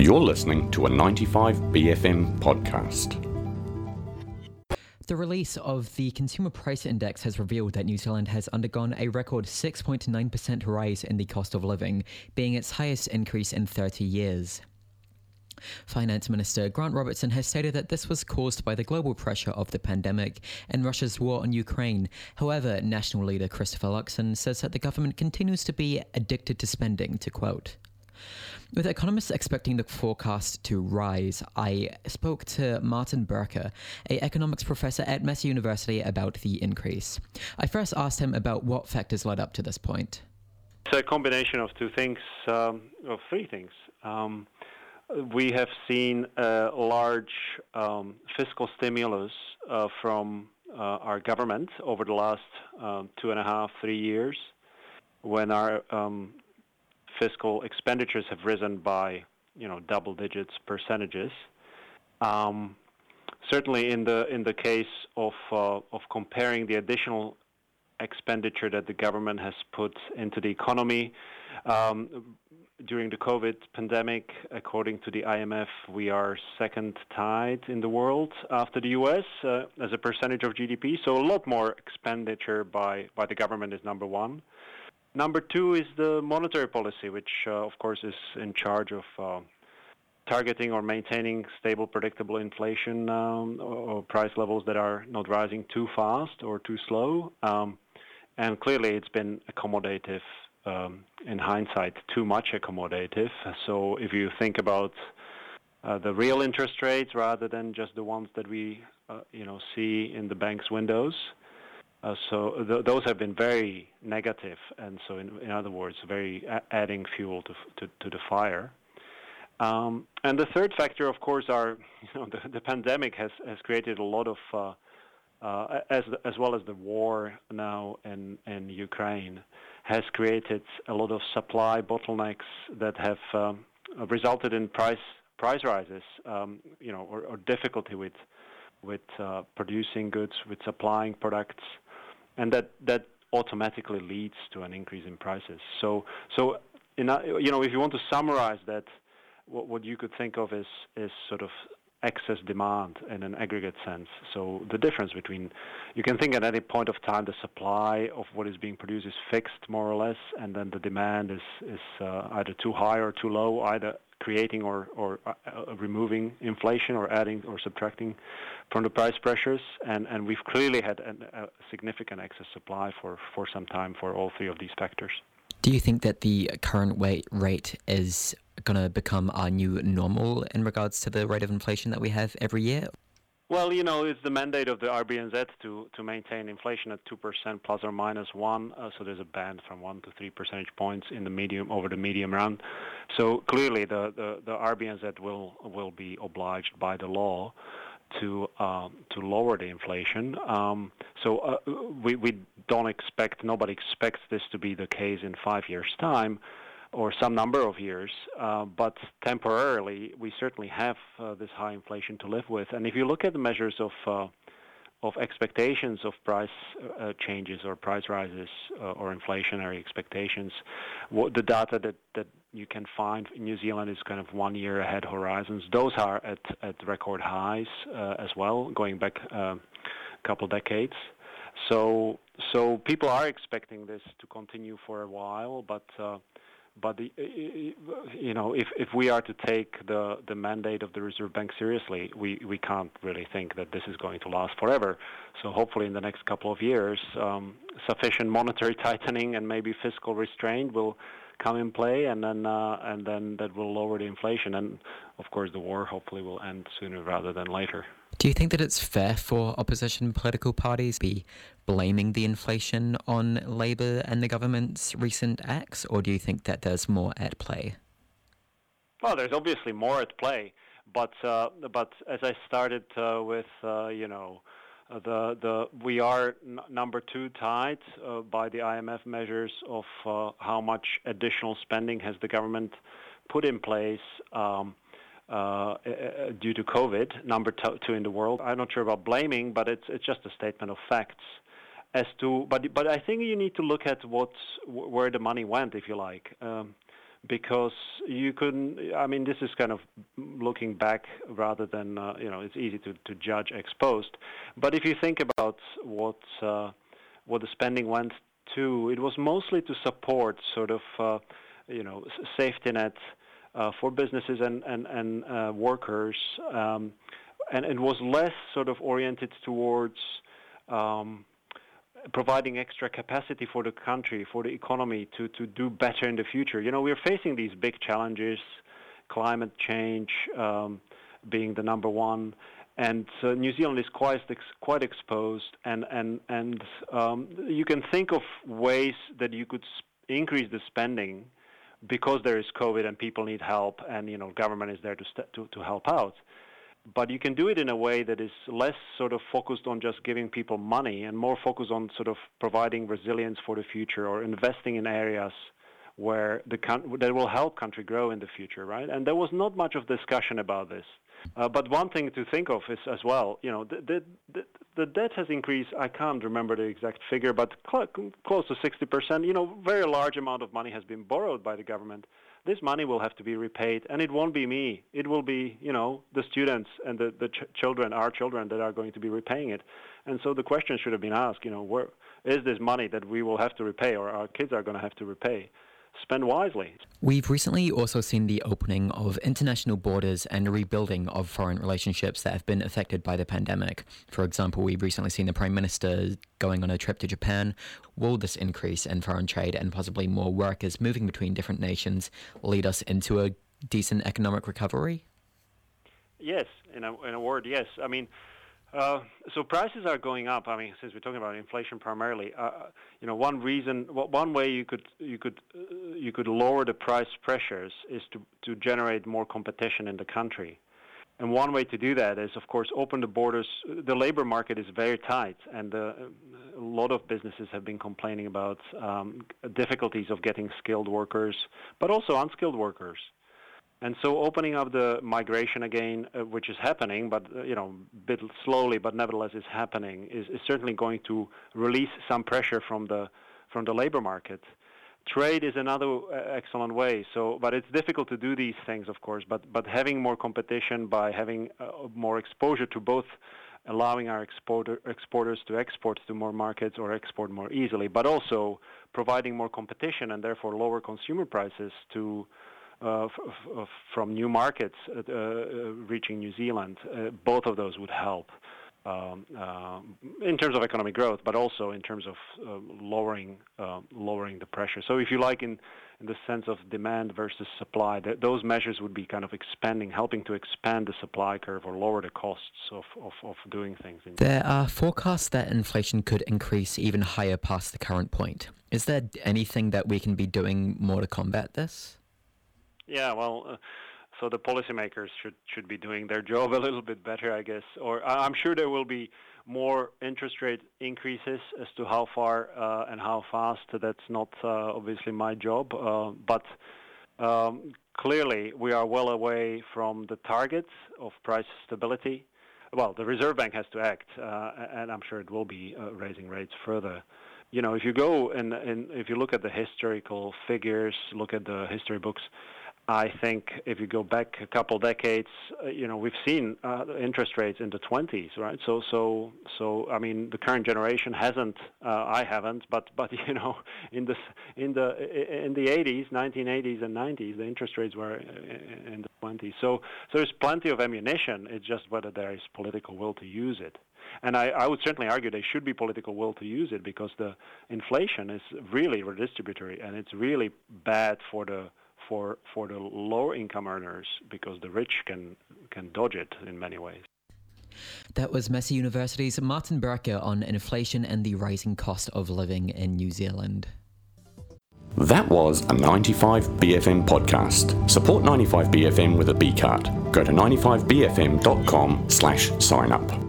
You're listening to a 95BFM podcast. The release of the Consumer Price Index has revealed that New Zealand has undergone a record 6.9% rise in the cost of living, being its highest increase in 30 years. Finance Minister Grant Robertson has stated that this was caused by the global pressure of the pandemic and Russia's war on Ukraine. However, National leader Christopher Luxon says that the government continues to be addicted to spending, to quote. With economists expecting the forecast to rise, I spoke to Martin Burker, an economics professor at Massey University, about the increase. I first asked him about what factors led up to this point. It's a combination of two things, of three things. We have seen a large fiscal stimulus from our government over the last 2.5, 3 years, when our fiscal expenditures have risen by, double digits percentages. Certainly, in the case of comparing the additional expenditure that the government has put into the economy during the COVID pandemic, according to the IMF, we are second tied in the world after the U.S. As a percentage of GDP. So a lot more expenditure by the government is number one. Number two is the monetary policy, which, of course, is in charge of targeting or maintaining stable, predictable inflation or price levels that are not rising too fast or too slow. And clearly, it's been accommodative, in hindsight, too much accommodative. So if you think about the real interest rates rather than just the ones that we, see in the bank's windows, those have been very negative, and so in other words, very adding fuel to the fire. And the third factor, of course, are the pandemic has created a lot of, as well as the war now in Ukraine, has created a lot of supply bottlenecks that have resulted in price rises, or difficulty with producing goods, with supplying products. And that automatically leads to an increase in prices. So if you want to summarize that, what you could think of is sort of excess demand in an aggregate sense. So the difference between, you can think at any point of time, the supply of what is being produced is fixed more or less, and then the demand is either too high or too low, either creating or removing inflation or adding or subtracting from the price pressures. And we've clearly had a significant excess supply for some time for all three of these factors. Do you think that the current rate is going to become our new normal in regards to the rate of inflation that we have every year? Well, it's the mandate of the RBNZ to maintain inflation at 2% plus or minus 1. So there's a band from 1 to 3 percentage points in the over the medium run. So clearly, the RBNZ will be obliged by the law to lower the inflation. We don't expect, nobody expects this to be the case in 5 years' time, or some number of years, but temporarily we certainly have this high inflation to live with. And if you look at the measures of expectations of price changes or price rises or inflationary expectations, the data that you can find in New Zealand is kind of 1 year ahead horizons. Those are at record highs as well, going back a couple decades. So people are expecting this to continue for a while, but if we are to take the mandate of the Reserve Bank seriously, we can't really think that this is going to last forever. So hopefully in the next couple of years, sufficient monetary tightening and maybe fiscal restraint will come in play, and then that will lower the inflation. And of course, the war hopefully will end sooner rather than later. Do you think that it's fair for opposition political parties to be blaming the inflation on Labour and the government's recent acts, or do you think that there's more at play? Well, there's obviously more at play, but as I started with, we are number two tied by the IMF measures of how much additional spending has the government put in place due to COVID, number two in the world. I'm not sure about blaming, but it's just a statement of facts. But I think you need to look at where the money went, if you like. because you couldn't. I mean, this is kind of looking back rather than it's easy to judge ex post. But if you think about what the spending went to, it was mostly to support sort of safety net for businesses and workers, and it was less sort of oriented towards providing extra capacity for the country, for the economy to do better in the future. We're facing these big challenges, climate change being the number one, and New Zealand is quite exposed, and you can think of ways that you could increase the spending because there is COVID and people need help, and government is there to help out. But you can do it in a way that is less sort of focused on just giving people money and more focused on sort of providing resilience for the future or investing in areas where that will help country grow in the future, right? And there was not much of discussion about this. But one thing to think of is as well, the debt has increased. I can't remember the exact figure, but close to 60%. Very large amount of money has been borrowed by the government. This money will have to be repaid, and it won't be me. It will be, the students and the children, our children, that are going to be repaying it. And so the question should have been asked, where is this money that we will have to repay or our kids are going to have to repay? Spend wisely. We've recently also seen the opening of international borders and rebuilding of foreign relationships that have been affected by the pandemic. For example, we've recently seen the Prime Minister going on a trip to Japan. Will this increase in foreign trade and possibly more workers moving between different nations lead us into a decent economic recovery? Yes, in a word, yes. I mean, so prices are going up. I mean, since we're talking about inflation primarily, one way you could lower the price pressures is to generate more competition in the country. And one way to do that is, of course, open the borders. The labor market is very tight, and a lot of businesses have been complaining about difficulties of getting skilled workers, but also unskilled workers. And so opening up the migration again, which is happening, but a bit slowly, but nevertheless is happening, is certainly going to release some pressure from the labor market. Trade is another excellent way. But it's difficult to do these things, of course. But having more competition by having more exposure to both, allowing our exporters to export to more markets or export more easily, but also providing more competition and therefore lower consumer prices to. From new markets reaching New Zealand, both of those would help in terms of economic growth, but also in terms of lowering the pressure. So if you like, in the sense of demand versus supply, those measures would be kind of helping to expand the supply curve or lower the costs of doing things. There are forecasts that inflation could increase even higher past the current point. Is there anything that we can be doing more to combat this? Yeah, well, so the policymakers should be doing their job a little bit better, I guess. Or I'm sure there will be more interest rate increases. As to how far and how fast, that's not obviously my job. But clearly, we are well away from the targets of price stability. Well, the Reserve Bank has to act, and I'm sure it will be raising rates further. If you go and if you look at the historical figures, look at the history books, I think if you go back a couple decades, we've seen interest rates in the 20s, right? So I mean, the current generation hasn't. I haven't, but in the 80s, 1980s and 90s, the interest rates were in the 20s. So there's plenty of ammunition. It's just whether there is political will to use it. And I would certainly argue there should be political will to use it, because the inflation is really redistributary, and it's really bad for the lower income earners, because the rich can dodge it in many ways. That was Massey University's Martin Barker on inflation and the rising cost of living in New Zealand. That was a 95BFM podcast. Support 95BFM with a B card. Go to 95bfm.com/sign up.